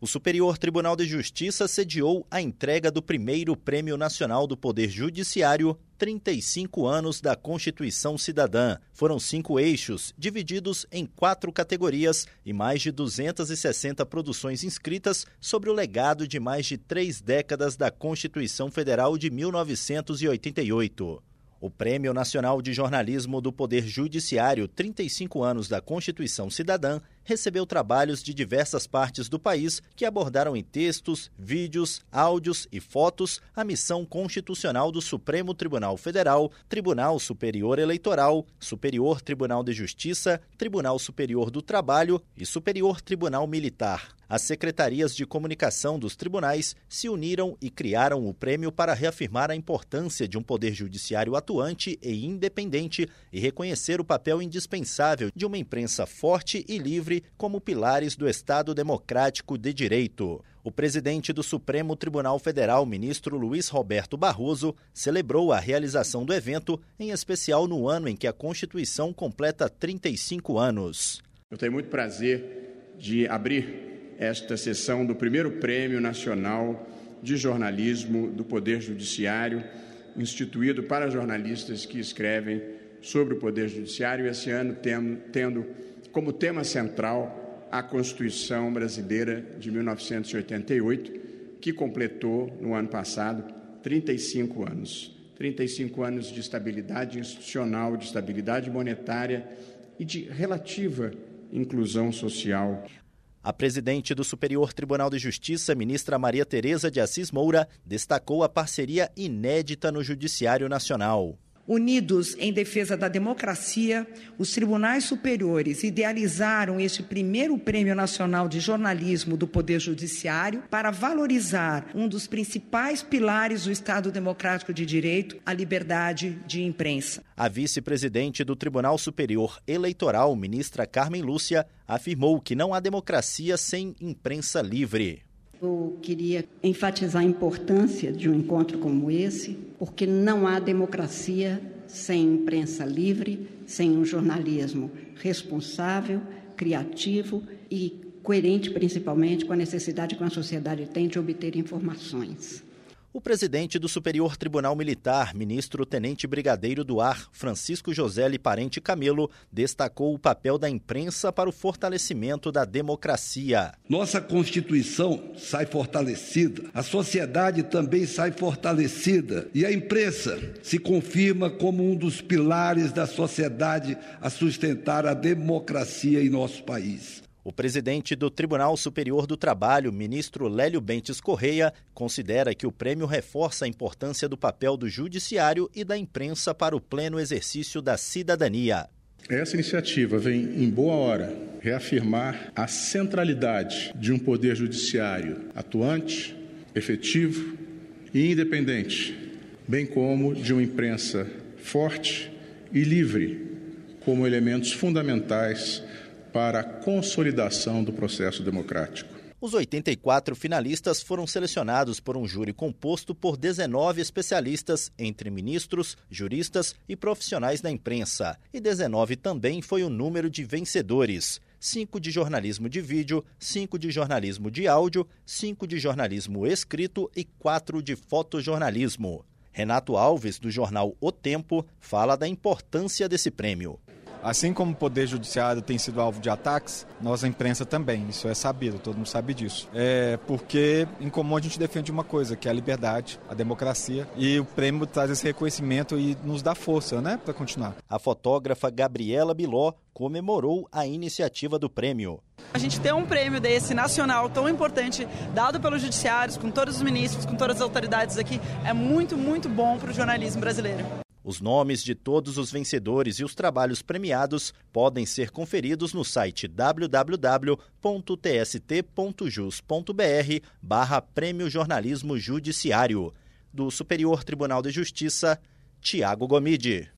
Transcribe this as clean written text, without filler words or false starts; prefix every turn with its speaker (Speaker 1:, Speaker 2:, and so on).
Speaker 1: O Superior Tribunal de Justiça sediou a entrega do primeiro Prêmio Nacional do Poder Judiciário 35 anos da Constituição Cidadã. Foram 5 eixos, divididos em 4 categorias e mais de 260 produções inscritas sobre o legado de mais de 3 décadas da Constituição Federal de 1988. O Prêmio Nacional de Jornalismo do Poder Judiciário 35 anos da Constituição Cidadã recebeu trabalhos de diversas partes do país que abordaram em textos, vídeos, áudios e fotos a missão constitucional do Supremo Tribunal Federal, Tribunal Superior Eleitoral, Superior Tribunal de Justiça, Tribunal Superior do Trabalho e Superior Tribunal Militar. As secretarias de comunicação dos tribunais se uniram e criaram o prêmio para reafirmar a importância de um poder judiciário atuante e independente e reconhecer o papel indispensável de uma imprensa forte e livre como pilares do Estado democrático de direito. O presidente do Supremo Tribunal Federal, ministro Luiz Roberto Barroso, celebrou a realização do evento, em especial no ano em que a Constituição completa 35 anos.
Speaker 2: Eu tenho muito prazer de abrir esta sessão do primeiro Prêmio Nacional de Jornalismo do Poder Judiciário, instituído para jornalistas que escrevem sobre o Poder Judiciário, esse ano tendo como tema central a Constituição Brasileira de 1988, que completou, no ano passado, 35 anos. 35 anos de estabilidade institucional, de estabilidade monetária e de relativa inclusão social.
Speaker 1: A presidente do Superior Tribunal de Justiça, ministra Maria Tereza de Assis Moura, destacou a parceria inédita no Judiciário Nacional.
Speaker 3: Unidos em defesa da democracia, os tribunais superiores idealizaram este primeiro Prêmio Nacional de Jornalismo do Poder Judiciário para valorizar um dos principais pilares do Estado Democrático de Direito, a liberdade de imprensa.
Speaker 1: A vice-presidente do Tribunal Superior Eleitoral, ministra Carmen Lúcia, afirmou que não há democracia sem imprensa livre.
Speaker 4: Eu queria enfatizar a importância de um encontro como esse, porque não há democracia sem imprensa livre, sem um jornalismo responsável, criativo e coerente, principalmente, com a necessidade que a sociedade tem de obter informações.
Speaker 1: O presidente do Superior Tribunal Militar, ministro Tenente Brigadeiro do Ar, Francisco José Parente Camelo, destacou o papel da imprensa para o fortalecimento da democracia.
Speaker 5: Nossa Constituição sai fortalecida, a sociedade também sai fortalecida e a imprensa se confirma como um dos pilares da sociedade a sustentar a democracia em nosso país.
Speaker 1: O presidente do Tribunal Superior do Trabalho, ministro Lélio Bentes Correia, considera que o prêmio reforça a importância do papel do judiciário e da imprensa para o pleno exercício da cidadania.
Speaker 6: Essa iniciativa vem em boa hora reafirmar a centralidade de um poder judiciário atuante, efetivo e independente, bem como de uma imprensa forte e livre, como elementos fundamentais para a consolidação do processo democrático.
Speaker 1: Os 84 finalistas foram selecionados por um júri composto por 19 especialistas, entre ministros, juristas e profissionais da imprensa. E 19 também foi o número de vencedores. 5 de jornalismo de vídeo, 5 de jornalismo de áudio, 5 de jornalismo escrito e 4 de fotojornalismo. Renato Alves, do jornal O Tempo, fala da importância desse prêmio.
Speaker 7: Assim como o Poder Judiciário tem sido alvo de ataques, nossa imprensa também, isso é sabido, todo mundo sabe disso. Porque em comum a gente defende uma coisa, que é a liberdade, a democracia, e o prêmio traz esse reconhecimento e nos dá força, para continuar.
Speaker 1: A fotógrafa Gabriela Biló comemorou a iniciativa do prêmio.
Speaker 8: A gente ter um prêmio desse nacional tão importante, dado pelos judiciários, com todos os ministros, com todas as autoridades aqui, é muito, muito bom para o jornalismo brasileiro.
Speaker 1: Os nomes de todos os vencedores e os trabalhos premiados podem ser conferidos no site www.tst.jus.br/Prêmio Jornalismo Judiciário. Do Superior Tribunal de Justiça, Tiago Gomide.